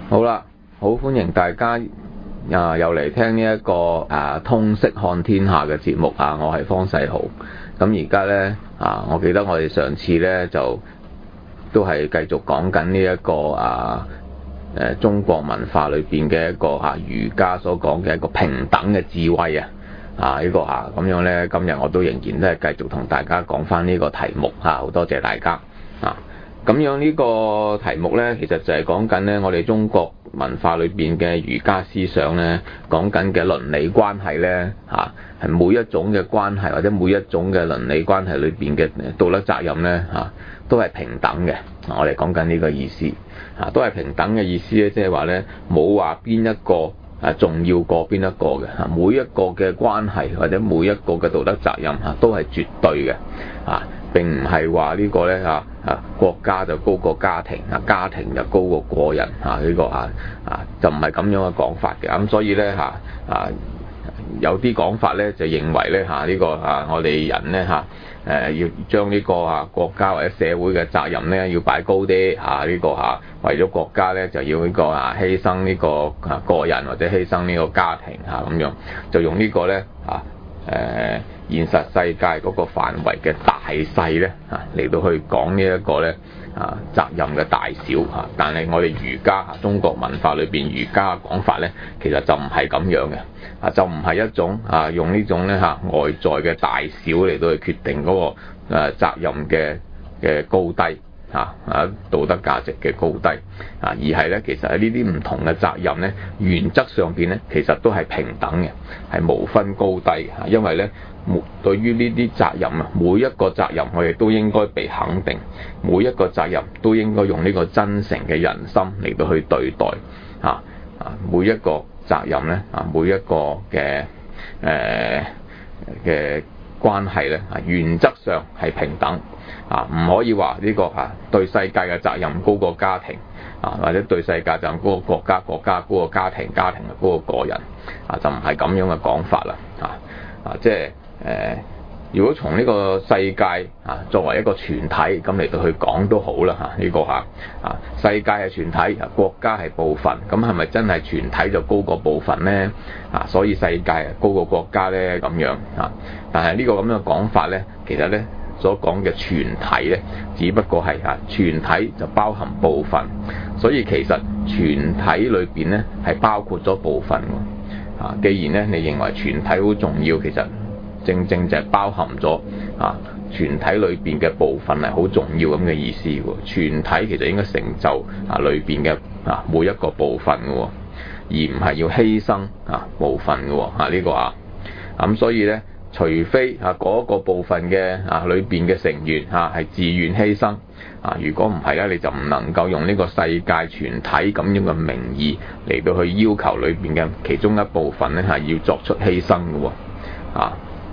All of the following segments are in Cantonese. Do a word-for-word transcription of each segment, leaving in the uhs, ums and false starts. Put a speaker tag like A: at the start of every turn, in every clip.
A: 好啦，好歡迎大家啊，又嚟聽呢、這、一個啊通識看天下嘅節目啊，我係方世豪。咁而家呢，啊，我記得我哋上次呢，就都係繼續講緊呢一個啊誒、啊、中國文化裏邊嘅一個啊儒家所講嘅一個平等嘅智慧啊啊呢、這個啊咁樣呢，今日我都仍然都係繼續同大家講翻呢個題目啊，好多謝大家啊！咁樣呢個題目呢，其實就係講緊呢我哋中國文化裏邊嘅儒家思想呢，講緊嘅倫理關係呢，嚇係每一種嘅關係或者每一種嘅倫理關係裏邊嘅道德責任呢，嚇都係平等嘅。我哋講緊呢個意思嚇，都係平等嘅意思咧，即係話呢冇話邊一個誒重要過邊一個嘅嚇，每一個嘅關係或者每一個嘅道德責任嚇都係絕對嘅嚇。並唔係話呢個呢，嚇啊國家就高過家庭啊，家庭就高過個人啊，呢個啊啊就唔係咁樣嘅講法嘅。咁所以呢，嚇啊有啲講法呢，就認為呢，嚇呢個啊我哋人呢，嚇誒要將呢個啊國家或者社會嘅責任呢，要擺高啲嚇，呢個嚇為咗國家呢，就要呢個啊犧牲呢個啊個人或者犧牲呢個家庭嚇咁樣，就用呢個呢。啊誒、呃、現實世界嗰個範圍嘅大細咧嚇嚟到去講呢一個咧啊責任嘅大小嚇，但係我哋儒家嚇中國文化裏邊儒家嘅講法咧，其實就唔係咁樣嘅啊，就唔係一種啊用呢種咧嚇外在嘅大小嚟到去決定嗰個誒責任嘅嘅高低。啊啊道德價值嘅高低啊，而係咧其實喺呢啲唔同嘅責任咧，原則上邊咧其實都係平等嘅，係無分高低嘅。因為咧，對於呢啲責任啊，每一個責任我哋都應該被肯定，每一個責任都應該用呢個真誠嘅人心嚟到去對待啊啊！每一個責任咧啊，每一個嘅誒嘅關係咧啊，原則上係平等。啊，唔可以話呢個啊對世界嘅責任高過家庭啊，或者對世界責任高過國家，國家高過家庭，家庭高過個人啊，就唔係咁樣嘅講法啦啊啊！即係誒、呃，如果從呢個世界啊作為一個全體咁嚟到去講都好啦嚇，呢、啊這個嚇啊世界係全體，國家係部分，咁係咪真係全體就高過部分呢？啊，所以世界高過國家呢？咁樣啊？但係呢個咁樣嘅講法呢，其實呢。所講嘅全體咧，只不過係啊，全體就包含部分，所以其實全體裏邊咧係包括咗部分喎。啊，既然咧你認為全體好重要，其實正正就係包含咗啊全體裏邊嘅部分係好重要咁嘅意思喎。全體其實應該成就啊裏邊嘅啊每一個部分嘅喎，而唔係要犧牲啊部分嘅喎。啊呢個啊，咁所以咧。除非啊嗰個部分嘅啊裏邊嘅成員啊係自願犧牲啊，如果唔係咧，你就唔能夠用呢個世界全體咁樣嘅名義嚟到去要求裏邊嘅其中一部分咧係要作出犧牲嘅喎啊。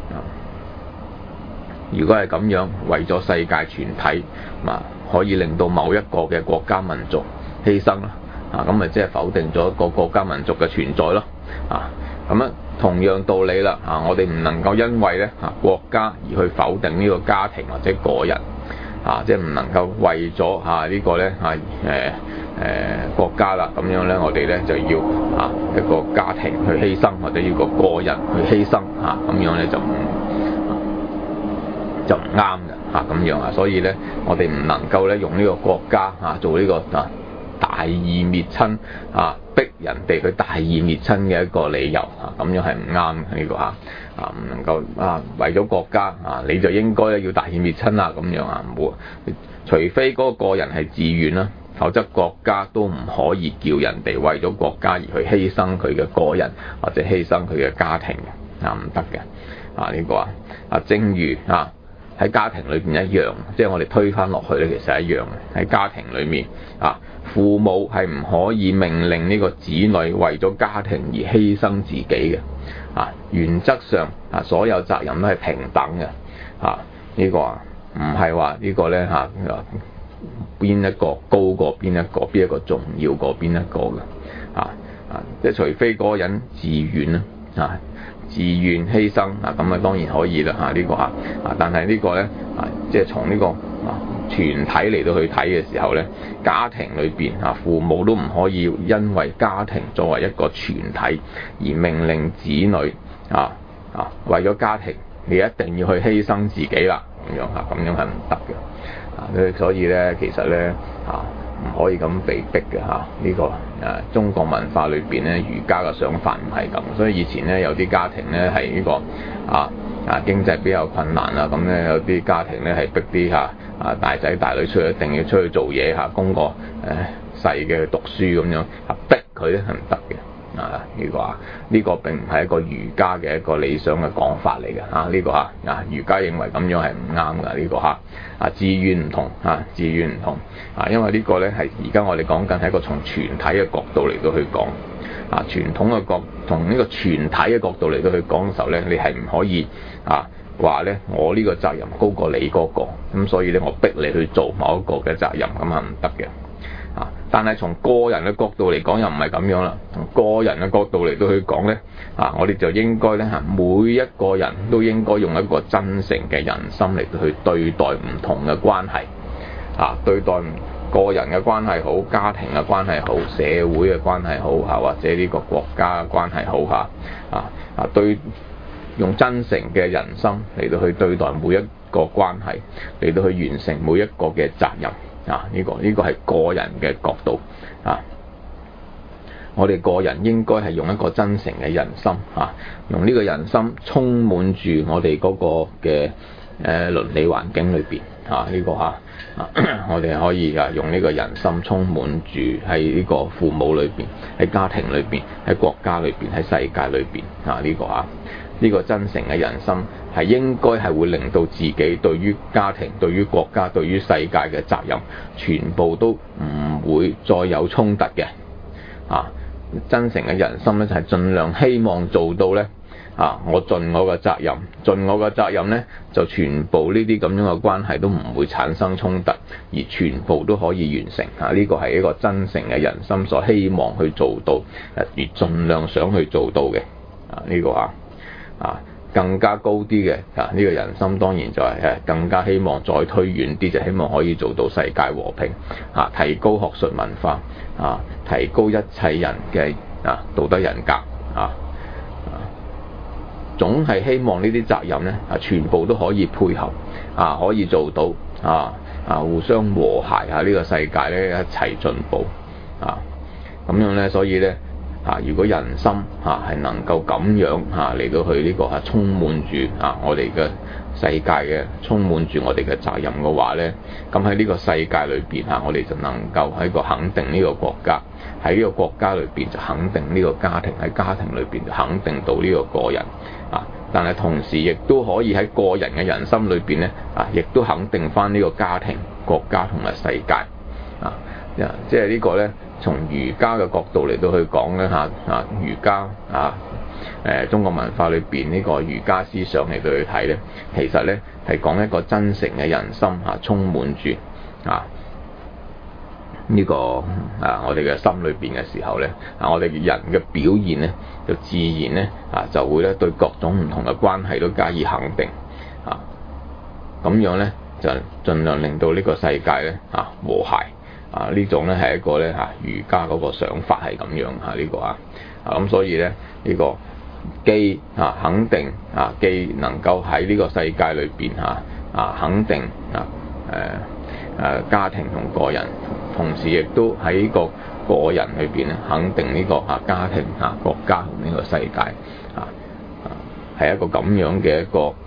A: 如果係咁樣，為咗世界全體啊，可以令到某一個嘅國家民族犧牲啦啊，咁咪即係否定咗一個國家民族嘅存在咯啊。咁啊，同樣道理啦，啊，我哋唔能夠因為咧啊國家而去否定呢個家庭或者個人，啊，即係唔能夠為咗啊呢個咧啊誒誒國家啦，咁樣咧我哋咧就要啊一個家庭去犧牲，或者要個個人去犧牲，啊，咁樣咧就唔就唔啱嘅，啊咁樣啊，所以咧我哋唔能夠咧用呢個國家啊做呢個啊大義滅親啊，逼人哋去大義滅親嘅一個理由啊，咁樣係唔啱嘅呢個嚇啊，唔能夠啊為咗國家啊，你就應該咧要大義滅親啊，咁樣啊，唔會，除非嗰個個人係自願啦，否則國家都唔可以叫人哋為咗國家而去犧牲佢嘅個人或者犧牲佢嘅家庭嘅啊，唔得嘅啊呢個啊啊，正如啊。喺家庭裏邊一樣，即係我哋推返落去咧，其實一樣嘅。喺家庭裏面啊，父母係唔可以命令呢個子女為咗家庭而犧牲自己嘅。啊，原則上啊，所有責任都係平等嘅。啊，呢個啊，唔係話呢個咧嚇邊一個高過邊一個，邊一個重要過邊一個嘅。啊啊，即係除非嗰個人自願啦。啊。自願犧牲啊，咁啊當然可以啦嚇，呢個嚇啊，但係呢個咧啊，即係從呢個啊全體嚟到去睇嘅時候呢，家庭裏邊啊，父母都唔可以因為家庭作為一個全體而命令子女啊啊為咗家庭你一定要去犧牲自己啦，咁樣嚇，咁樣係唔得嘅啊。所以呢，其實呢，啊唔可以咁被逼嘅嚇，呢個誒中國文化裏邊呢，儒家嘅想法唔係咁，所以以前呢，有啲家庭呢係呢個啊啊經濟比較困難啦，咁呢有啲家庭呢係逼啲嚇啊大仔大女出去一定要出去做嘢嚇，供個誒細嘅讀書咁樣，啊逼佢咧係唔得嘅。啊！呢、這個啊，呢、這個並唔係一個儒家嘅一個理想嘅講法嚟嘅嚇。呢、這個嚇啊，儒家認為咁樣係唔啱㗎。呢、這個嚇啊，志願唔同啊，志願唔同啊，因為呢個咧係而家我哋講緊係一個從全體嘅角度嚟到去講啊，傳統嘅角從呢個全體嘅角度嚟到去講嘅時候咧，你係唔可以啊話咧我呢個責任高過你嗰、那個，咁所以咧我逼你去做某一個嘅責任，咁係唔得嘅。啊！但係從個人嘅角度嚟講又唔係咁樣啦。從個人嘅角度嚟到去講呢，啊，我哋就應該呢，嚇，每一個人都應該用一個真誠嘅人心嚟到去對待唔同嘅關係。啊，對待個人嘅關係好，家庭嘅關係好，社會嘅關係好嚇，或者呢個國家嘅關係好嚇。啊啊，對用真誠嘅人心嚟到去對待每一個關係，嚟到去完成每一個嘅責任。啊！呢、這個呢、這個係個人嘅角度啊，我哋個人應該係用一個真誠嘅人心啊，用呢個人心充滿住我哋嗰個嘅誒倫理環境裏邊啊，呢、這個嚇啊，我哋可以啊用呢個人心充滿住喺呢個父母裏邊，喺家庭裏邊，喺國家裏邊，喺世界裏邊啊，呢、這個嚇。呢個真誠嘅人心係應該係會令到自己對於家庭、對於國家、對於世界嘅責任，全部都唔會再有衝突嘅。啊，真誠嘅人心咧就係盡量希望做到咧，啊，我盡我嘅責任，盡我嘅責任咧，就全部呢啲咁樣嘅關係都唔會產生衝突，而全部都可以完成。啊，呢個係一個真誠嘅人心所希望去做到，而盡量想去做到嘅。啊，呢個啊。啊，更加高啲嘅啊，呢、這個人心當然就係誒更加希望再推遠啲，就希望可以做到世界和平啊，提高學術文化啊，提高一切人嘅啊道德人格啊，啊總係希望呢啲責任咧啊，全部都可以配合啊，可以做到啊啊，互相和諧啊，呢、這個世界咧一齊進步啊，咁樣咧，所以咧。啊！如果人心啊係能夠咁樣啊嚟到去呢個係充滿住啊我哋嘅世界嘅充滿住我哋嘅責任嘅話咧，咁喺呢個世界裏邊啊，我哋就能夠喺個肯定呢個國家，喺呢個國家裏邊就肯定呢個家庭，喺家庭裏邊就肯定到呢個個人啊。但係同時亦都可以喺個人嘅人心裏邊咧啊，亦都肯定翻呢個家庭、國家同埋世界啊。即係呢個咧。從儒家嘅角度嚟到去講咧嚇啊，儒家啊誒中國文化裏邊呢個儒家思想嚟到去睇咧，其實咧係講一個真誠嘅人心嚇，充滿住啊呢個啊我哋嘅心裏邊嘅時候咧啊，我哋人嘅表現咧就自然咧啊就會咧對各種唔同嘅關係都加以肯定啊，咁樣咧就盡量令到呢個世界咧啊和諧。啊！呢種咧係一個咧嚇儒家嗰個想法係咁樣嚇呢個啊，啊咁所以咧呢個既啊肯定啊既能夠喺呢個世界裏邊嚇啊肯定啊誒誒家庭同個人，同時亦都喺個個人裏邊咧肯定呢個啊家庭啊國家同呢個世界啊啊係一個咁樣嘅一個誒誒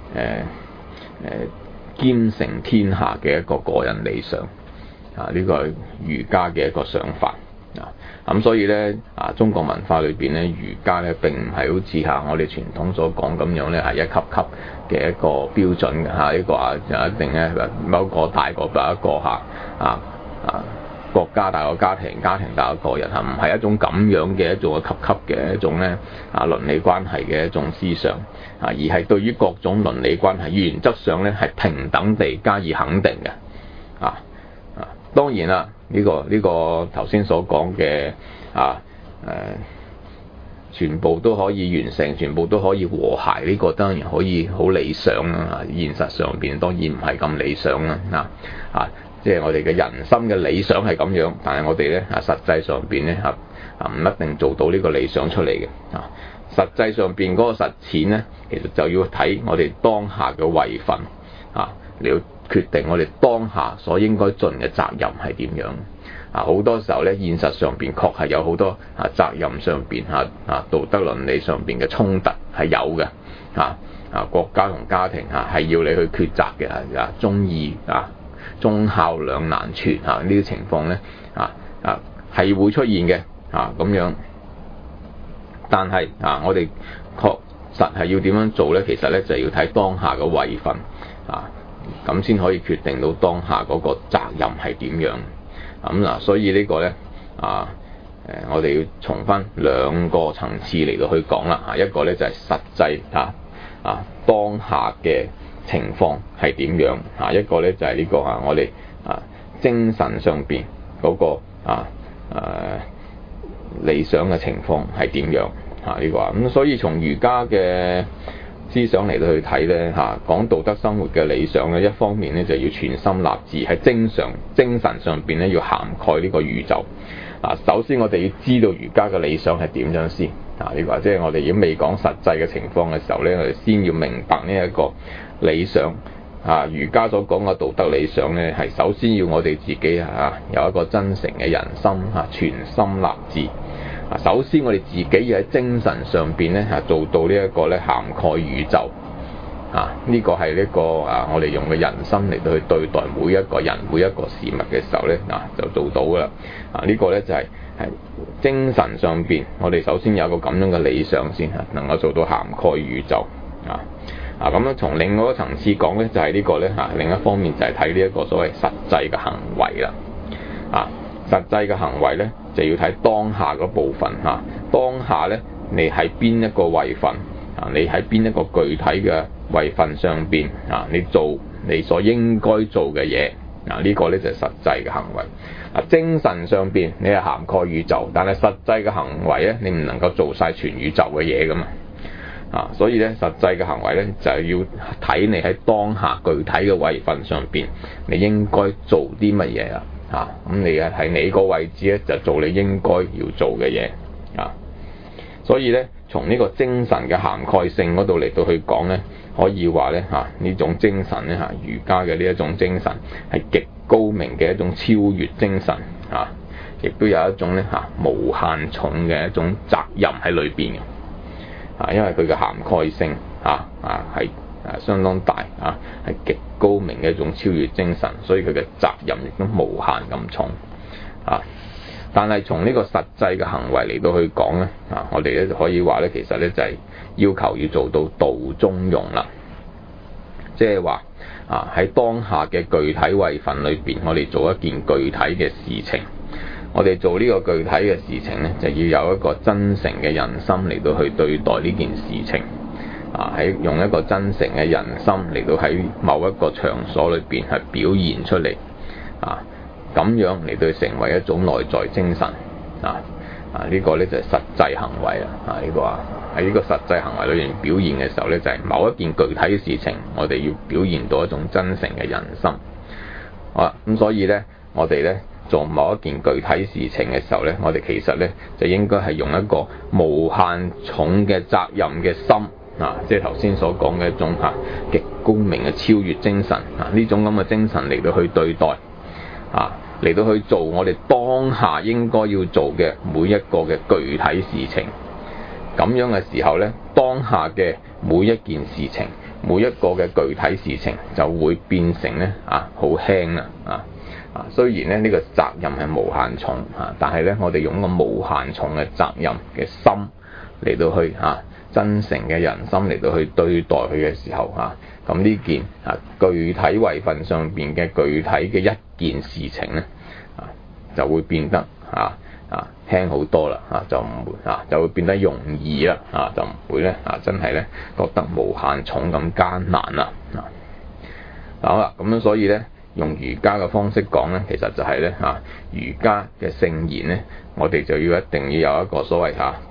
A: 兼成天下嘅一個個人理想。啊！呢、這個係儒家嘅一個想法啊，咁所以咧啊，中國文化裏邊咧，儒家咧並唔係好似嚇我哋傳統所講咁樣咧，係一級級嘅一個標準嘅嚇，呢個啊就一定咧某一個大過另一個嚇啊啊國家大過家庭，家庭大過個人嚇，唔係一種咁樣嘅一種級級嘅一種咧啊倫理關係嘅一種思想啊，而係對於各種倫理關係原則上咧係平等地加以肯定嘅啊。當然啦，呢、這個呢、這個頭先所講嘅啊誒、呃，全部都可以完成，全部都可以和諧，呢、這個當然可以好理想啦。現實上邊當然唔係咁理想啦。啊啊， 即係我哋嘅人心嘅理想係咁樣，但係我哋咧啊實際上邊咧啊啊唔一定做到呢個理想出嚟嘅啊。實際上邊嗰個實踐咧，其實就要睇我哋當下嘅位份啊，你要決定我哋當下所應該盡嘅責任係點樣啊。好多時候咧，現實上邊確係有好多啊責任上邊啊啊道德倫理上邊嘅衝突係有嘅啊啊國家同家庭啊係要你去抉擇嘅啊，忠義啊忠孝兩難全啊，呢啲情況咧啊啊係會出現嘅啊咁樣。但係啊，我哋確實係要點樣做咧？其實咧就係要睇當下嘅位份啊，咁先可以決定到當下嗰個責任係點樣。咁嗱，所以呢個咧啊誒，我哋要從翻兩個層次嚟到去講啦。啊，一個咧就係實際啊啊當下嘅情況係點樣啊，一個咧就係呢個啊我哋啊精神上邊嗰個啊誒。啊理想嘅情況係點樣嚇？呢個啊咁，所以從儒家嘅思想嚟到去睇咧嚇，講道德生活嘅理想咧，一方面咧就要全心立志喺精常精神上邊咧要涵蓋呢個宇宙啊。首先我哋要知道儒家嘅理想係點樣先啊？呢個即係我哋如果未講實際嘅情況嘅時候咧，我哋先要明白呢一個理想。啊，儒家所講嘅道德理想咧，係首先要我哋自己啊有一個真誠嘅人心啊，全心立志啊。首先我哋自己要喺精神上邊咧啊做到呢一個咧涵蓋宇宙啊，呢個係呢個啊我哋用嘅人心嚟到去對待每一個人每一個事物嘅時候咧啊就做到噶啦啊。呢個咧就係係精神上邊，我哋首先有個咁樣嘅理想先啊，能夠做到涵蓋宇宙啊。啊咁樣從另外一個層次講咧，就係、是、呢個咧嚇，另一方面就係睇呢一個所謂實際嘅行為啦。啊，實際嘅行為咧就要睇當下嗰部分嚇、啊。當下咧你喺邊一個位份啊？你喺邊一個具體嘅位份上邊啊？你做你所應該做嘅嘢啊？這個、呢個咧就係、是、實際嘅行為。啊，精神上邊你係涵蓋宇宙，但係實際嘅行為咧，你唔能夠做晒全宇宙嘅嘢噶嘛。啊，所以咧，實際嘅行為咧，就係要睇你喺當下具體嘅位份上邊，你應該做啲乜嘢啊？啊，咁你啊喺你個位置咧，就做你應該要做嘅嘢啊。所以咧，從呢個精神嘅涵蓋性嗰度嚟到去講咧，可以話咧嚇呢種精神咧嚇，儒家嘅呢一種精神係極高明嘅一種超越精神啊，亦都有一種咧嚇無限重嘅一種責任喺裏邊嘅。啊，因為佢嘅涵蓋性啊啊係啊相當大啊，係極高明嘅一種超越精神，所以佢嘅責任亦都無限咁重啊。但係從呢個實際嘅行為嚟到去講咧啊，我哋咧就可以話咧，其實咧就係要求要做到道中庸啦，即係話啊喺當下嘅具體位份裏邊，我哋做一件具體嘅事情。我哋做呢個具體嘅事情呢，就要有一個真誠嘅人心嚟到去對待呢件事情，啊喺用一個真誠嘅人心嚟到喺某一個場所裏邊係表現出嚟，啊咁樣嚟到成為一種內在精神，啊啊呢個呢就係實際行為啦，啊呢個啊喺呢個實際行為裏邊表現嘅時候呢，就係某一件具體嘅事情，我哋要表現到一種真誠嘅人心，好啦，咁所以呢，我哋呢。做某一件具體事情嘅時候呢，我哋其實呢就應該係用一個無限重嘅責任嘅心啊，即係頭先所講嘅一種嚇極高明嘅超越精神啊，呢種咁嘅精神嚟到去對待啊，嚟到去做我哋當下應該要做嘅每一個嘅具體事情。咁樣嘅時候呢，當下嘅每一件事情，每一個嘅具體事情就會變成呢啊好輕啦啊。啊，雖然咧呢個責任係無限重嚇，但係咧我哋用個無限重嘅責任嘅心嚟到去嚇真誠嘅人心嚟到去對待佢嘅時候嚇，咁呢件啊具體位份上邊嘅具體嘅一件事情咧啊就會變得啊啊輕好多啦嚇，就唔會啊就會變得容易啦啊，就唔會咧啊真係咧覺得無限重咁艱難啦啊。好啦，咁樣所以咧。用儒家嘅方式講咧，其實就係咧嚇儒家嘅聖言咧，我哋就要一定要有一個所謂嚇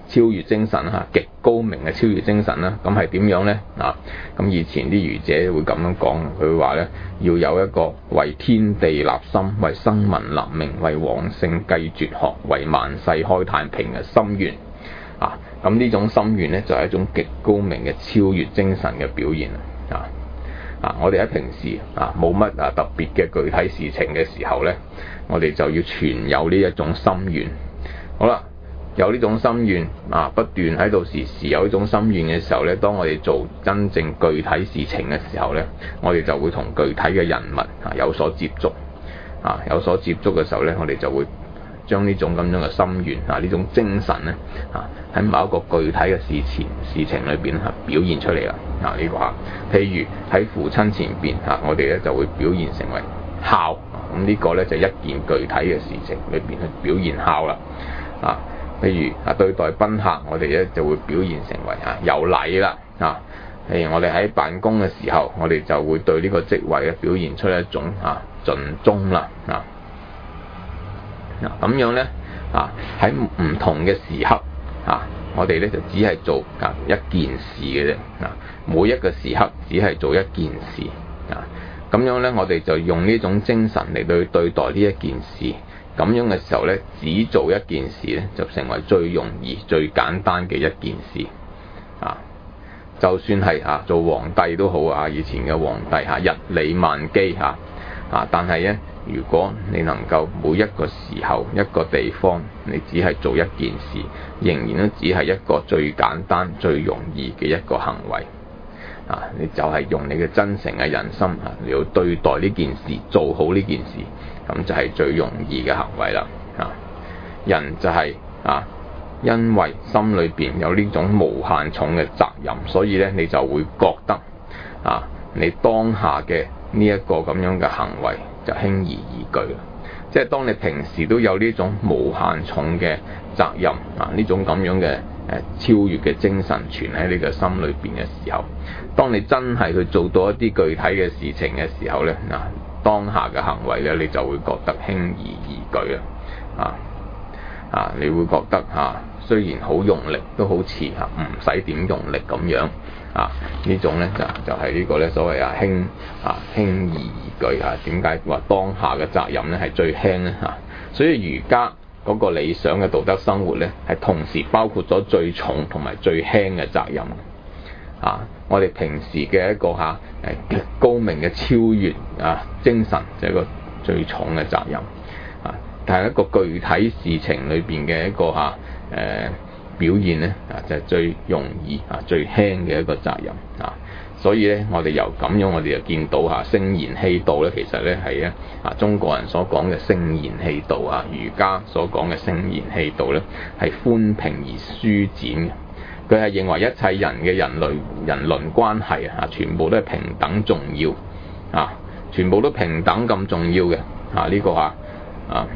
A: 超越精神嚇，極高明嘅超越精神啦。咁係點樣呢？啊，咁以前啲儒者會咁樣講，佢會話呢，要有一個為天地立心、為生民立命、為往聖繼絕學、為萬世開太平嘅心願啊。咁呢種心願呢，就係一種極高明嘅超越精神嘅表現啊。啊，我哋喺平時啊冇乜啊特別嘅具體事情嘅時候呢，我哋就要存有呢一種心願。好啦。有呢種心願啊，不斷喺度時時有呢種心願嘅時候呢，當我哋做真正具體事情嘅時候呢，我哋就會同具體嘅人物啊有所接觸啊，有所接觸嘅時候呢，我哋就會將呢種咁樣嘅心願啊，呢種精神呢啊，喺某一個具體嘅事情事情裏邊啊表現出嚟啦啊，呢個啊，譬如喺父親前邊啊，我哋咧就會表現成為孝，咁呢個呢，就一件具體嘅事情裏邊去表現孝啦啊。譬如啊，對待賓客，我哋咧就會表現成為啊有禮啦啊。譬如我哋喺辦公嘅時候，我哋就會對呢個職位咧表現出一種啊盡忠啦啊。嗱咁樣咧啊，喺唔同嘅時刻啊，我哋咧就只係做啊一件事嘅啫啊。每一個時刻只係做一件事啊。咁樣咧，我哋就用呢種精神嚟對對待呢一件事。咁樣嘅時候呢，只做一件事呢，就成為最容易、最簡單嘅一件事啊！就算係啊做皇帝都好啊，以前嘅皇帝嚇日理萬機嚇啊，但係呢，如果你能夠每一個時候、一個地方，你只係做一件事，仍然都只係一個最簡單、最容易嘅一個行為啊！你就係用你嘅真誠嘅人心啊，你要對待呢件事，做好呢件事。咁就係最容易嘅行為啦，啊！人就係、是、啊，因為心裏邊有呢種無限重嘅責任，所以咧你就會覺得啊，你當下嘅呢一個咁樣嘅行為就輕而易舉。即係當你平時都有呢種無限重嘅責任啊，呢種咁樣嘅誒超越嘅精神存喺你嘅心裏邊嘅時候，當你真係去做到一啲具體嘅事情嘅時候咧，嗱、啊。當下嘅行為咧，你就會覺得輕而易舉啊！啊，你會覺得嚇、啊，雖然好用力，都好似嚇唔使點用力咁樣啊！呢種咧就就係、是、呢個咧所謂啊輕啊輕而易舉嚇。點解話當下嘅責任咧係最輕咧嚇？所以儒家嗰個理想嘅道德生活咧，係同時包括咗最重同埋最輕嘅責任。啊！我哋平時嘅一個嚇誒高明嘅超越啊精神，就係一個最重嘅責任啊。但係一個具體事情裏邊嘅一個嚇誒、啊、表現咧啊，就係、是、最容易啊最輕嘅一個責任啊。所以咧，我哋由咁樣，我哋就見到嚇聖賢氣道咧，其實咧係咧啊中國人所講嘅聖賢氣道啊，儒家所講嘅聖賢氣道咧係寬平而舒展嘅。佢係認為一切人嘅人類人倫關係啊，全部都係平等重要啊，全部都平等咁重要嘅啊，呢、這個啊啊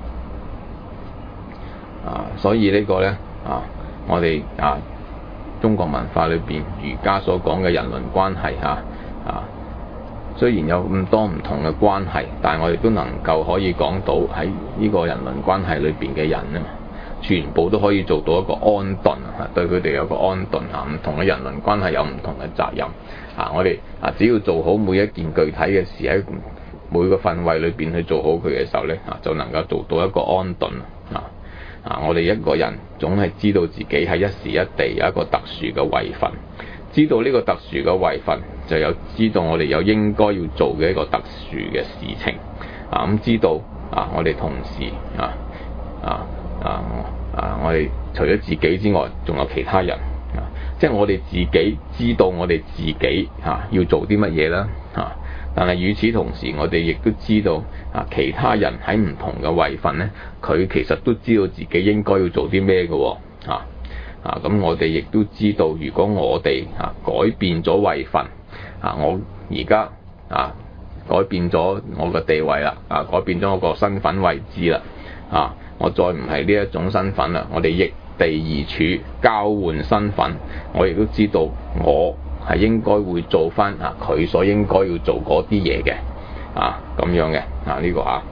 A: 啊，所以個呢個咧啊，我哋啊中國文化裏邊儒家所講嘅人倫關係啊啊，雖然有咁多唔同嘅關係，但係我哋都能夠可以講到喺呢個人倫關係裏邊嘅人啊，全部都可以做到一個安頓啊，對佢哋有個安頓啊，唔同嘅人倫關係有唔同嘅責任啊，我哋啊只要做好每一件具體嘅事，喺每個範圍裏邊去做好佢嘅時候咧啊，就能夠做到一個安頓啊啊！我哋一個人總係知道自己喺一時一地有一個特殊嘅位份，知道呢個特殊嘅位份，就有知道我哋有應該要做嘅一個特殊嘅事情啊，咁知道啊，我哋同時啊啊啊啊！我哋除咗自己之外，仲有其他人啊，即係我哋自己知道我哋自己啊要做啲乜嘢啦啊！但係與此同時，我哋亦都知道啊，其他人喺唔同嘅位份咧，佢其實都知道自己應該要做啲咩嘅啊啊！咁我哋亦都知道，如果我哋啊改變咗位份啊，我而家啊改變咗我嘅地位啦，啊改變咗我個身份位置啦，啊我再唔係呢一種身份啦，我哋易地而處，交換身份，我亦都知道我係應該會做翻啊佢所應該要做嗰啲嘢嘅啊咁樣嘅啊呢個啊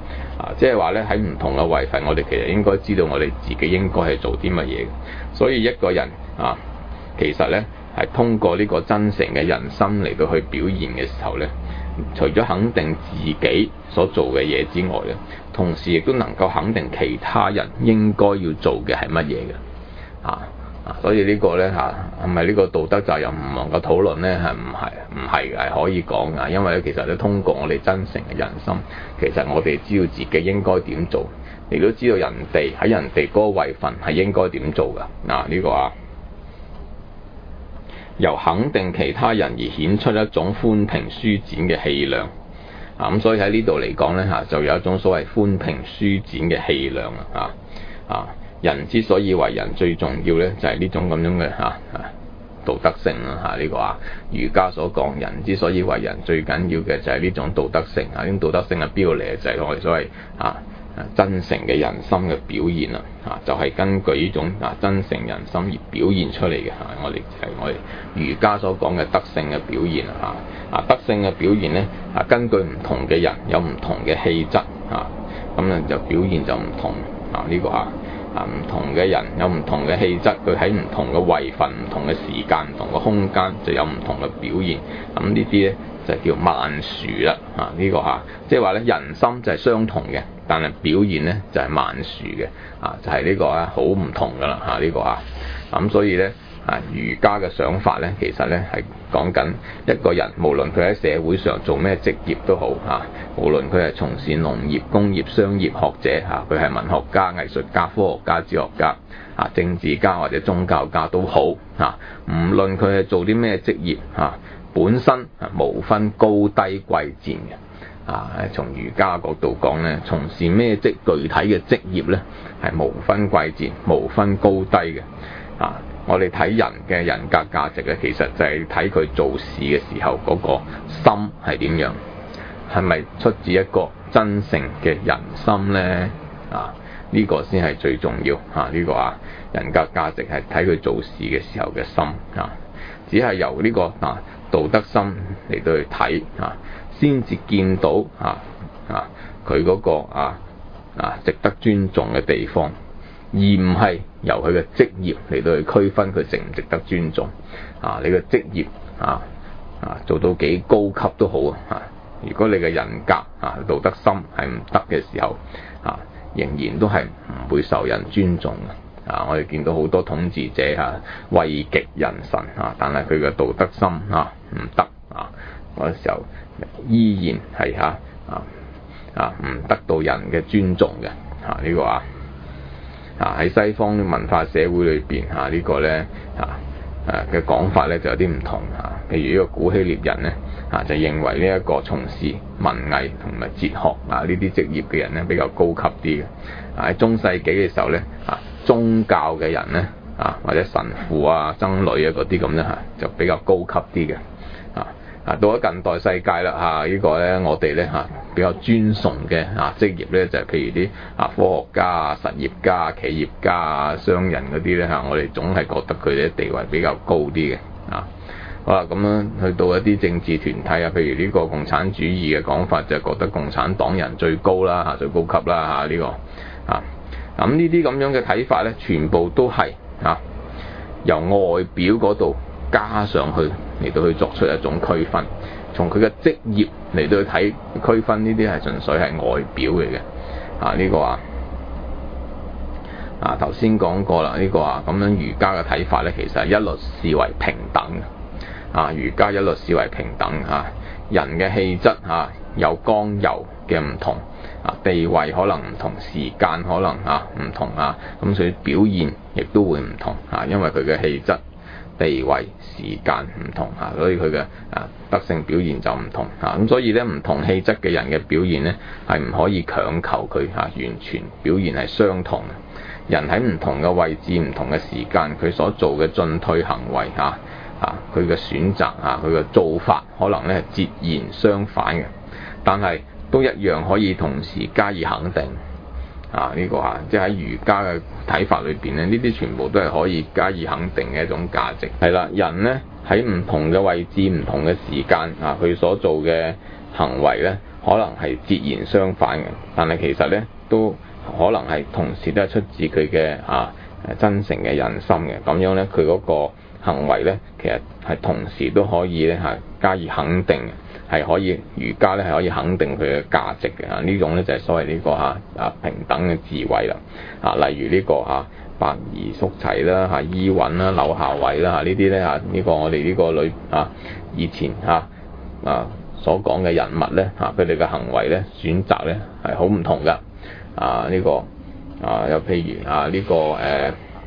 A: 啊，即係話咧喺唔同嘅位份，我哋其實應該知道我哋自己應該係做啲乜嘢。所以一個人啊，其實咧係通過呢個真誠嘅人心嚟到去表現嘅時候咧，除咗肯定自己所做嘅嘢之外咧，同時亦都能夠肯定其他人應該要做嘅係乜嘢嘅啊。啊，所以個呢個咧嚇係咪呢個道德責任唔能夠討論咧？係唔係？唔係係可以講㗎，因為咧其實咧通過我哋真誠嘅人心，其實我哋知道自己應該點做，亦都知道人哋喺人哋嗰個位份係應該點做㗎。嗱、啊、呢、呢個啊，由肯定其他人而顯出一種寬平舒展嘅氣量啊，咁所以喺呢度嚟講咧嚇，就有一種所謂寬平舒展嘅氣量啊啊！人之所以為人，最重要咧就係呢種咁樣嘅嚇啊道德性啦嚇，呢個啊儒家所講人之所以為人，最緊要嘅就係呢種道德性啊。呢種道德性係邊度嚟嘅？就係我哋所謂啊真誠嘅人心嘅表現啦啊，就係根據呢種啊真誠人心而表現出嚟嘅嚇。我哋係我哋儒家所講嘅德性嘅表現啊啊德性嘅表現咧啊，根據唔同嘅人有唔同嘅氣質啊，咁咧就表現就唔同啊。呢個啊啊，唔同嘅人有唔同嘅氣質，佢喺唔同嘅位份、唔同嘅時間、唔同嘅空間，就有唔同嘅表現。咁呢啲咧就叫萬殊啦。啊，呢、這個嚇，即係話咧人心就係相同嘅，但係表現咧就係萬殊嘅。啊，就係、是、呢個啊，好唔同噶啦。嚇，呢個啊，咁所以咧啊，儒家嘅想法咧，其實咧係講緊一個人，無論佢喺社會上做咩職業都好嚇、啊，無論佢係從事農業、工業、商業、學者嚇，佢、啊、係文學家、藝術家、科學家、哲學家啊、政治家或者宗教家都好嚇，唔論佢係做啲咩職業嚇、啊，本身啊無分高低貴賤嘅啊。從儒家角度講咧，從事咩職具體嘅職業咧係無分貴賤、無分高低嘅啊。我哋睇人嘅人格價值咧，其實就係睇佢做事嘅時候嗰個心係點樣，係咪出自一個真誠嘅人心咧？啊，呢個先係最重要嚇。呢個啊，人格價值係睇佢做事嘅時候嘅心啊，只係由呢個啊道德心嚟到去睇啊，先至見到啊啊佢嗰個啊啊值得尊重嘅地方。而唔係由佢嘅職業嚟到去區分佢值唔值得尊重啊！你嘅職業啊啊做到幾高級都好啊！如果你嘅人格啊道德心係唔得嘅時候啊，仍然都係唔會受人尊重嘅啊！我哋見到好多統治者啊位極人臣啊，但係佢嘅道德心啊唔得啊，嗰時候依然係嚇啊啊唔得到人嘅尊重嘅啊！呢個啊〜啊！喺西方文化社會裏邊嚇，呢個咧啊誒嘅講法咧就有啲唔同嚇。譬如呢個古希臘人咧啊，就認為呢一個從事文藝同埋哲學啊呢啲職業嘅人咧比較高級啲嘅。喺中世紀嘅時候咧啊，宗教嘅人咧啊或者神父啊、僧侶啊嗰啲咁咧嚇就比較高級啲嘅啊。啊，到咗近代世界啦嚇，啊這個、呢個咧我哋咧嚇比較尊崇嘅啊職業咧就係、是、譬如啲啊科學家啊、實業家啊、企業家啊、商人嗰啲咧嚇，我哋總係覺得佢哋地位比較高啲嘅啊。好啦，咁樣去到一啲政治團體啊，譬如呢個共產主義嘅講法就係覺得共產黨人最高啦嚇，最高級啦嚇呢個啊。咁呢啲咁樣嘅睇法咧，全部都係啊由外表嗰度加上去嚟到去作出一種區分，從佢嘅職業嚟到去睇區分，呢啲係純粹係外表嚟嘅啊。呢、這個啊啊頭先講過啦，呢、這個啊咁樣儒家嘅睇法咧，其實係一律視為平等啊。儒家一律視為平等啊，人嘅氣質啊有剛柔嘅唔同啊，地位可能唔同，時間可能啊唔同啊，咁所以表現亦都會唔同啊，因為佢嘅氣質、地位、時間唔同嚇，所以佢嘅啊德性表現就唔同嚇，咁所以咧唔同氣質嘅人嘅表現咧係唔可以強求佢嚇完全表現係相同嘅。人喺唔同嘅位置、唔同嘅時間，佢所做嘅進退行為嚇嚇，佢嘅選擇嚇，佢嘅做法可能咧係截然相反嘅，但係都一樣可以同時加以肯定。啊！呢、這個啊，即係喺儒家嘅睇法裏邊咧，呢啲全部都係可以加以肯定嘅一種價值。係啦，人呢喺唔同嘅位置、唔同嘅時間啊，佢所做嘅行為呢， 可能係截然相反嘅，但係其實咧都可能係同時都係出自佢嘅啊真誠嘅人心嘅，咁樣咧佢嗰個行為咧其實係同時都可以咧係加以肯定嘅，係可以儒家咧係可以肯定佢嘅價值嘅，呢種咧就係所謂呢個嚇啊平等嘅智慧啦，啊例如呢個嚇伯夷叔齊啦嚇伊尹啦柳下惠啦嚇呢啲咧嚇呢個我哋呢個女啊以前嚇啊所講嘅人物咧嚇佢哋嘅行為咧選擇咧係好唔同㗎，啊呢個啊又譬如啊呢個誒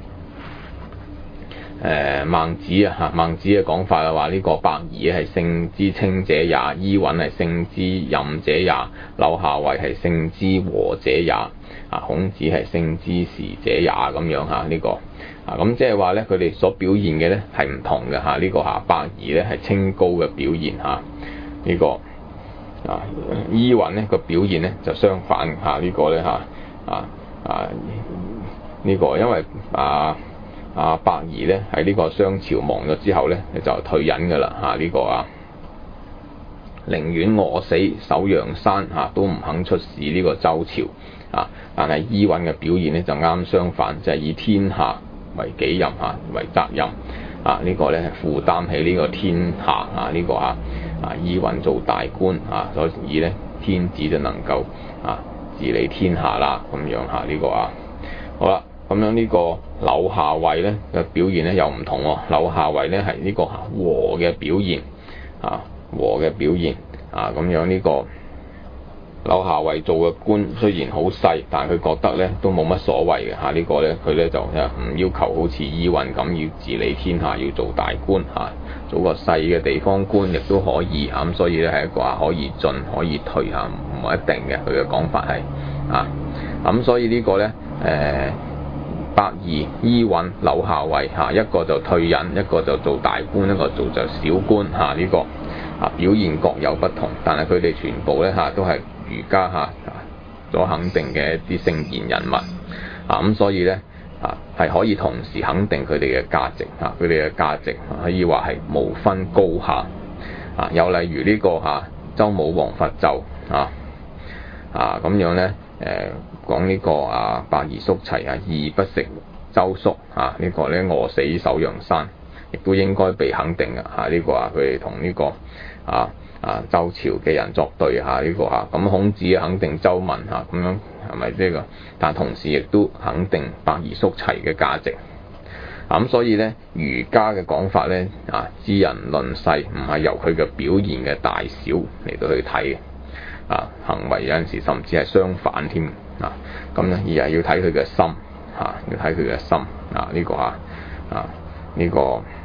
A: 誒孟子啊嚇孟子嘅講法啊話呢個伯夷係聖之清者也，伊尹係聖之任者也，柳下惠係聖之和者也，啊孔子係聖之時者也，咁樣嚇呢個啊咁即係話咧佢哋所表現嘅咧係唔同嘅嚇，呢個嚇伯夷咧係清高嘅表現嚇，呢個啊伊尹咧個表現咧就相反嚇，呢個咧嚇啊啊呢個因為啊啊伯夷咧喺呢個商朝亡咗之後咧就退隱㗎啦嚇，呢個啊寧願餓死守陽山嚇都唔肯出使呢個周朝啊，但係伊尹嘅表現咧就啱相反，就係以天下為己任嚇為責任啊，呢個咧係負擔起呢個天下啊，呢個啊啊伊尹做大官啊，所以咧天子就能夠啊治理天下啦咁樣嚇，呢個啊好啦。咁樣呢個柳下惠咧嘅表現咧又唔同喎，柳下惠咧係呢個和嘅表現啊，和嘅表現啊，咁樣呢個柳下惠做嘅官雖然好細，但係佢覺得咧都冇乜所謂嘅嚇，呢個咧佢咧就唔要求好似伊尹咁要治理天下，要做大官嚇，做個細嘅地方官亦都可以嚇，咁所以咧係一個話可以進可以退嚇，唔係一定嘅，佢嘅講法係啊，咁所以呢個咧誒。伯夷、伊尹、柳下惠嚇，一個就退隱，一個就做大官，一個做就小官嚇，呢個啊表現各有不同，但係佢哋全部咧嚇都係儒家嚇所肯定嘅一啲聖賢人物啊，咁所以咧啊係可以同時肯定佢哋嘅價值嚇，佢哋嘅價值可以話係無分高下啊，又例如呢個嚇周武王伐紂啊啊咁樣咧誒。講呢個啊伯夷叔齊啊，義不食周粟啊，呢個咧餓死守陽山，亦都應該被肯定嘅嚇。呢個啊佢哋同呢個啊啊周朝嘅人作對嚇，呢個嚇咁孔子肯定周文嚇，咁樣係咪呢個？但同時亦都肯定伯夷叔齊嘅價值。咁所以咧儒家嘅講法咧啊，知人論世唔係由佢嘅表現嘅大小嚟到去睇嘅啊，行為有陣時甚至係相反添。啊，咁咧而係要睇佢嘅心，嚇、啊，要睇佢嘅心，啊，呢、這個啊，啊，呢、這個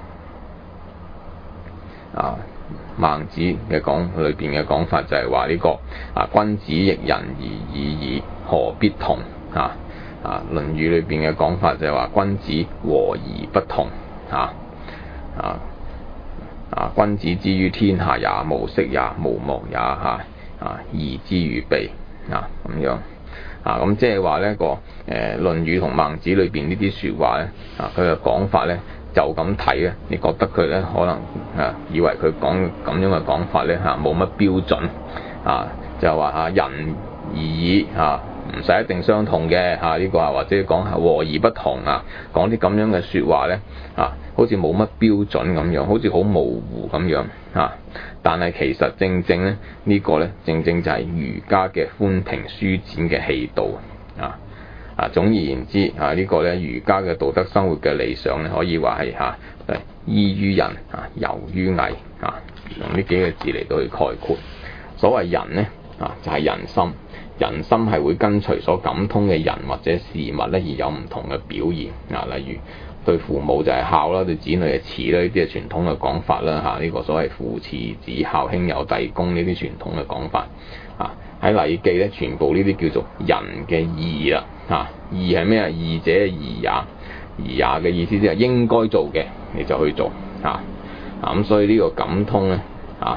A: 啊，孟子嘅講裏邊嘅講法就係話呢個啊，君子亦仁而已矣，何必同？啊，啊，《論語》裏邊嘅講法就係話君子和而不同，啊，啊，啊，君子之於天下也，無色也，無莫也，嚇，啊，義之與備，啊，咁樣。啊，咁即係話呢個誒《論語》同孟子裏邊呢啲説話咧，啊佢嘅講法咧就咁睇咧，你覺得佢咧可能啊以為佢講咁樣嘅講法咧嚇冇乜標準啊，就係話嚇仁而已嚇，唔使一定相同嘅嚇呢個啊，或者講和而不同啊，講啲咁樣嘅説話咧啊，好似冇乜標準咁樣，好似好模糊咁樣啊。但係其實正正咧呢個咧正正就係儒家嘅寬平舒展嘅氣度啊！啊總而言之啊，呢個咧儒家嘅道德生活嘅理想咧，可以話係嚇依於仁啊，游於藝啊，用呢幾個字嚟到去概括。所謂仁咧啊，就係仁心，仁心係會跟隨所感通嘅人或者事物咧而有唔同嘅表現啊，例如。對父母就係孝啦，對子女係慈啦，呢啲係傳統嘅講法啦嚇。呢、這個所謂父慈子孝，兄友弟恭呢啲傳統嘅講法啊。喺《禮記》咧，全部呢啲叫做仁嘅義啦嚇。義係咩啊？義者宜也，宜也嘅意思即係應該做嘅，你就去做嚇啊。咁所以呢個感通咧啊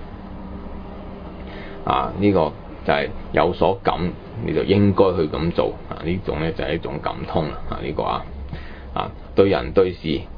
A: 啊呢、這個就係有所感，你就應該去咁做啊。呢種咧就係一種感通啦啊。呢、這個啊。啊，對人對事啊，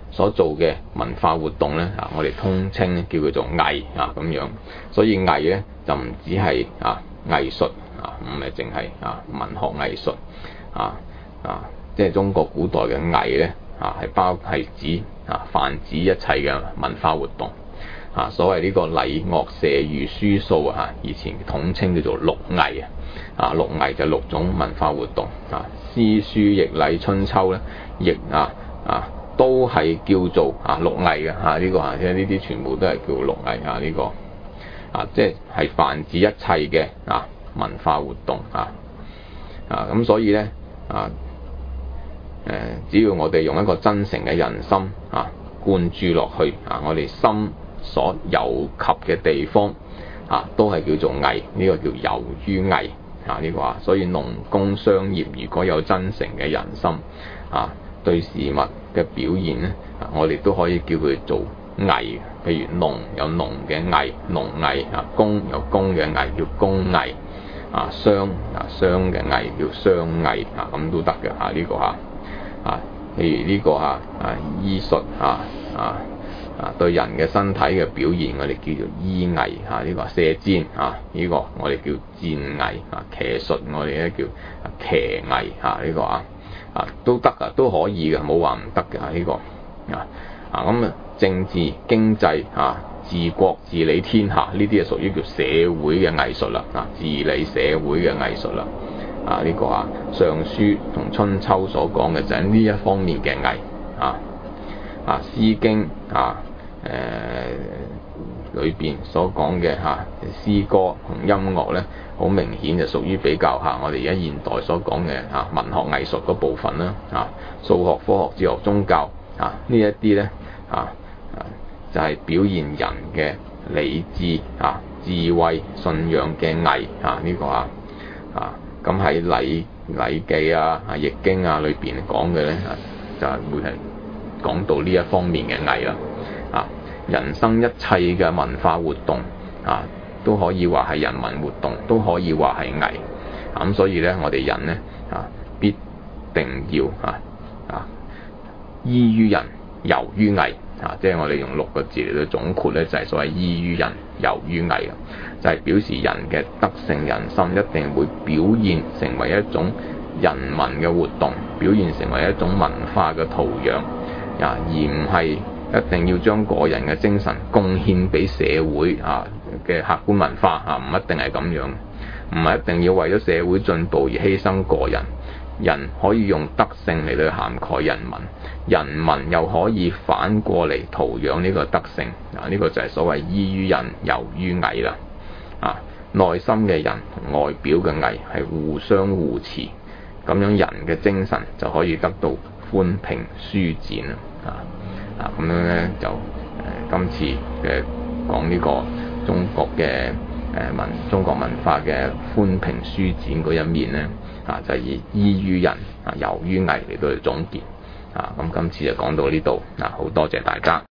A: 所做嘅文化活動咧啊，我哋通稱叫佢做藝啊咁樣。所以藝咧就唔止係啊藝術啊，唔係淨係啊文學藝術啊啊，即係中國古代嘅藝咧啊，係包係指啊泛指一切嘅文化活動啊。所謂呢個禮樂射御書數啊，以前統稱叫做六藝啊。啊，六藝就六種文化活動啊，詩書易禮春秋咧，亦啊啊都係叫做啊六藝嘅嚇。呢個啊，即係呢啲全部都係叫六藝啊。呢個啊，即係係泛指一切嘅啊文化活動啊啊。咁所以咧啊誒，只要我哋用一個真誠嘅人心啊灌注落去啊，我哋心所有及嘅地方啊，都係叫做藝。呢個叫游於藝。啊！呢個啊，所以農工商業如果有真誠嘅人心啊，對事物嘅表現咧，啊，我哋都可以叫佢做藝。譬如農有農嘅藝，農藝啊；工有工嘅藝，叫工藝啊；商啊商嘅藝叫商藝啊，咁都得嘅嚇。呢個嚇啊，譬如呢個嚇啊醫術啊啊。啊，對人嘅身體嘅表現，我哋叫做醫藝嚇。呢個射箭啊，呢個我哋叫箭藝啊。騎術我哋咧叫騎藝嚇。呢個啊啊都得啊，都可以嘅，冇話唔得嘅嚇。呢個啊啊咁啊，政治經濟啊，治國治理天下呢啲係屬於叫社會嘅藝術啦啊，治理社會嘅藝術啦啊。呢個啊，尚書同春秋所講嘅就係呢一方面嘅藝啊啊，詩經啊。誒、呃、裏邊所講嘅嚇詩歌同音樂咧，好明顯就屬於比較嚇我哋而家現代所講嘅嚇文學藝術嗰部分啦嚇。數學、科學、哲學、宗教啊呢一啲咧啊就係、是、表現人嘅理智啊、智慧、信仰嘅藝啊。呢、這個啊啊咁喺禮禮記啊、啊易經啊裏邊講嘅咧啊，就係、是、會係講到呢一方面嘅藝啦。啊！人生一切嘅文化活動啊，都可以話係人文活動，都可以話係藝。咁、啊、所以咧，我哋人咧啊，必定要啊啊依於人，游於藝啊！即係我哋用六個字嚟到總括咧，就係、是、所謂依於人，游於藝啊！就係、是、表示人嘅德性人心一定會表現成為一種人文嘅活動，表現成為一種文化嘅圖樣啊，而唔係一定要將個人嘅精神貢獻俾社會啊嘅客觀文化啊，唔一定係咁樣，唔係一定要為咗社會進步而犧牲個人。人可以用德性嚟到涵蓋人文，人文又可以反過嚟圖養呢個德性啊！呢、這個就係所謂依於人，游於藝啦啊！內心嘅人同外表嘅藝係互相互持，咁樣人嘅精神就可以得到寬平舒展啊！啊，咁樣咧就誒、呃、今次嘅講呢個中國嘅誒、呃、文中國文化嘅寬平舒展嗰一面咧，啊就係、以依於人啊，游於藝嚟到去總結啊。咁今次就講到呢度啊，好多謝大家。